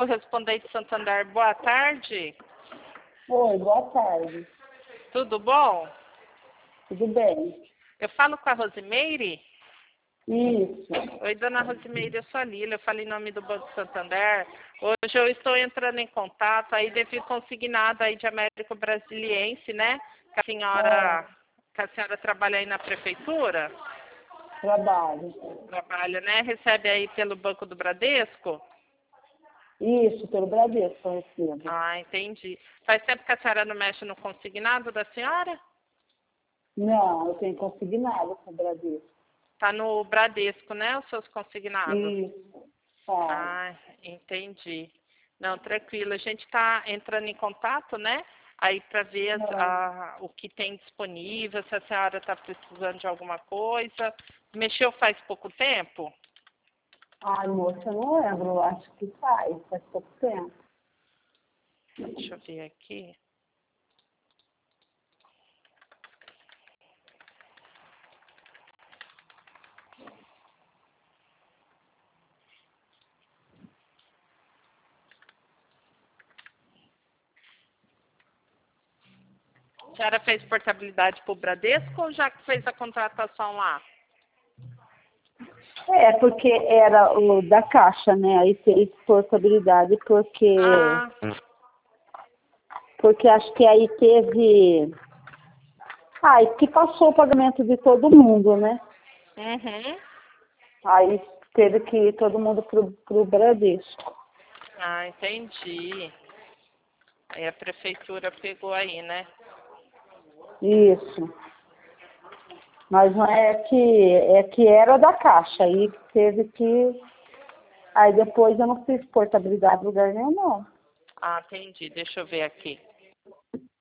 correspondente Santander, boa tarde. Oi, boa tarde. Tudo bom? Tudo bem? Eu falo com a Rosimeire? Isso. Oi, dona Rosimeire, eu sou a Lília, eu falo em nome do Banco Santander. Hoje eu estou entrando em contato aí devido consignado aí de Américo Brasiliense, né? Que a senhora trabalha aí na prefeitura? Trabalho. Trabalha, né? Recebe aí pelo Banco do Bradesco? Isso, pelo Bradesco eu recebo. Ah, entendi. Faz tempo que a senhora não mexe no consignado da senhora? Não, eu tenho consignado com o Bradesco. Tá no Bradesco, né? Os seus consignados? Isso. Tá. Ah, entendi. Não, tranquilo. A gente está entrando em contato, né? Aí para ver o que tem disponível, se a senhora está precisando de alguma coisa. Mexeu faz pouco tempo? Ai, moça, eu não lembro, eu acho que faz pouco tempo. Deixa eu ver aqui. A senhora fez portabilidade para o Bradesco ou já fez a contratação lá? É, porque era o da Caixa, né? Aí fez portabilidade Ah, porque acho que aí teve... Ah, que passou o pagamento de todo mundo, né? uhum. Aí teve que ir todo mundo pro Bradesco. Ah, entendi. Aí a prefeitura pegou aí, né? Isso. Mas não é que era da Caixa, aí teve que... Aí depois eu não fiz portabilidade em lugar nenhum, não. Ah, entendi. Deixa eu ver aqui.